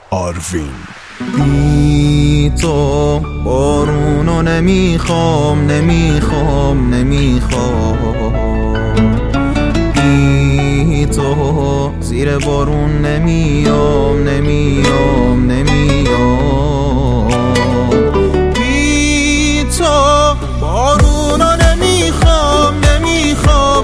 آروین. بی تو بارونو نمیخوام نمیخوام نمیخوام، بی تو زیر بارون نمیام نمیام نمیام، بی تو بارونو نمیخوام نمیخوام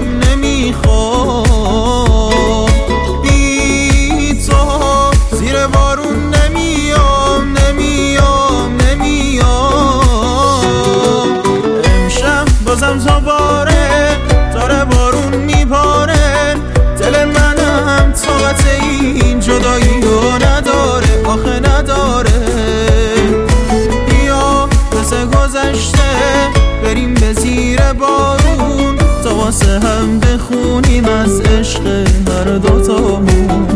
نمیخوام، بی تو زیر بارون نمیام نمیام نمیام. امشب بازم تاباره داره بارون میباره، دل منم طاقت این جدایی رو نداره آخه نداره. بیا مثل گذشته بریم به زیر بارون، تا واسه هم بخونیم از عشق هر دوتامون.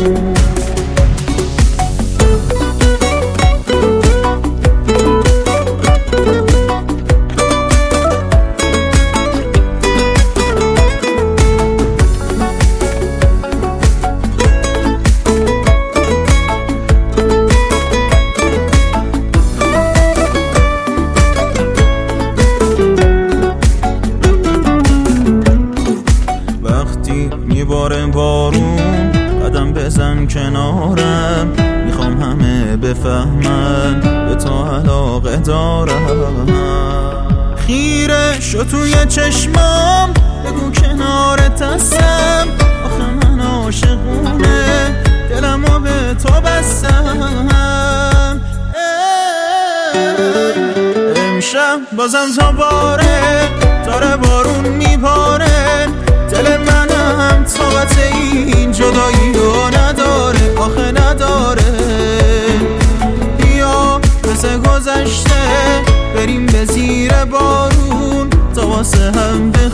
میباره بارون قدم بزن کنارم، میخوام همه بفهمن به تو علاقه دارم. خیره شو توی چشمام بگو کنارت هستم، آخه من عاشقونه دلمو به تو بستم. امشب بازم تاباره داره بارون میباره، دل منم طاقت این جدایی رو نداره آخه نداره. بیا مثل گذشته بریم به زیر بارون، تا واسه هم